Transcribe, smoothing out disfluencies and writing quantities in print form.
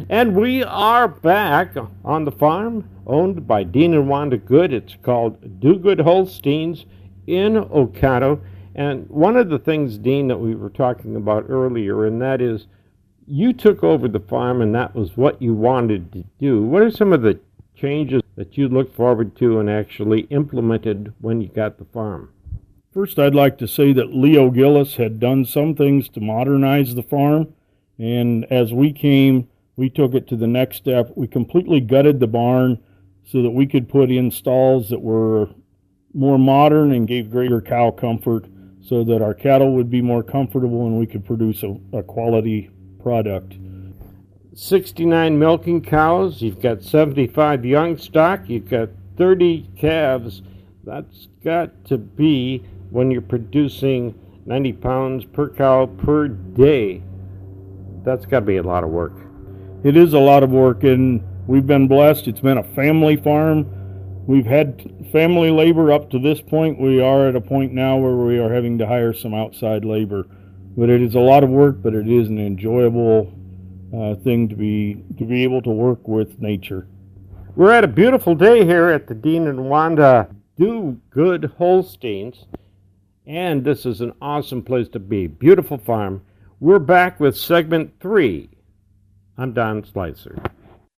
And we are back on the farm owned by Dean and Wanda Good. It's called Do Good Holsteins in Ocato. And one of the things, Dean, that we were talking about earlier, and that is you took over the farm and that was what you wanted to do. What are some of the changes that you look forward to and actually implemented when you got the farm? First, I'd like to say that Leo Gillis had done some things to modernize the farm, and as we came, we took it to the next step. We completely gutted the barn so that we could put in stalls that were more modern and gave greater cow comfort so that our cattle would be more comfortable and we could produce a quality product. 69 milking cows, you've got 75 young stock, you've got 30 calves. That's got to be, when you're producing 90 pounds per cow per day, that's got to be a lot of work. It is a lot of work, and we've been blessed. It's been a family farm. We've had family labor up to this point. We are at a point now where we are having to hire some outside labor. But it is a lot of work, but it is an enjoyable thing to be able to work with nature. We're at a beautiful day here at the Dean and Wanda Do Good Holsteins, and this is an awesome place to be. Beautiful farm. We're back with segment 3. I'm Don Slicer.